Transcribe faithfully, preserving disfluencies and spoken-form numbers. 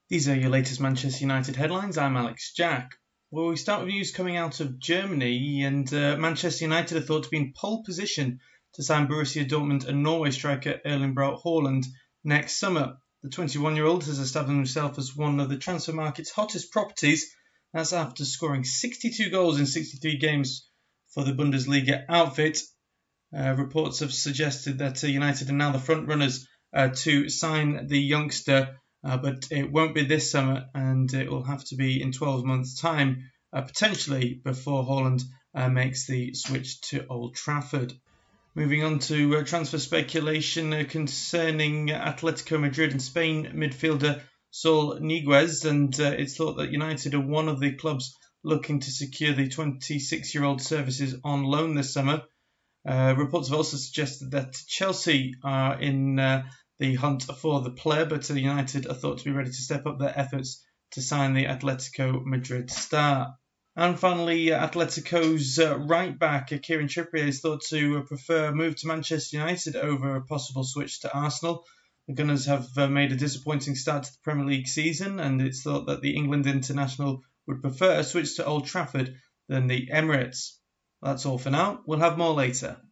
These are your latest Manchester United headlines. I'm Alex Jack. Well, we start with news coming out of Germany, and uh, Manchester United are thought to be in pole position to sign Borussia Dortmund and Norway striker Erling Braut Haaland next summer. The twenty-one-year-old has established himself as one of the transfer market's hottest properties. That's after scoring sixty-two goals in sixty-three games for the Bundesliga outfit. Uh, reports have suggested that uh, United are now the front runners uh, to sign the youngster. Uh, but it won't be this summer, and it will have to be in twelve months' time, uh, potentially before Haaland uh, makes the switch to Old Trafford. Moving on to uh, transfer speculation uh, concerning Atletico Madrid and Spain midfielder Saul Niguez, and uh, it's thought that United are one of the clubs looking to secure the twenty-six-year-old services on loan this summer. Uh, reports have also suggested that Chelsea are in Uh, the hunt for the player, but United are thought to be ready to step up their efforts to sign the Atletico Madrid star. And finally, Atletico's uh, right-back, Kieran Trippier, is thought to uh, prefer a move to Manchester United over a possible switch to Arsenal. The Gunners have uh, made a disappointing start to the Premier League season, and it's thought that the England international would prefer a switch to Old Trafford than the Emirates. That's all for now. We'll have more later.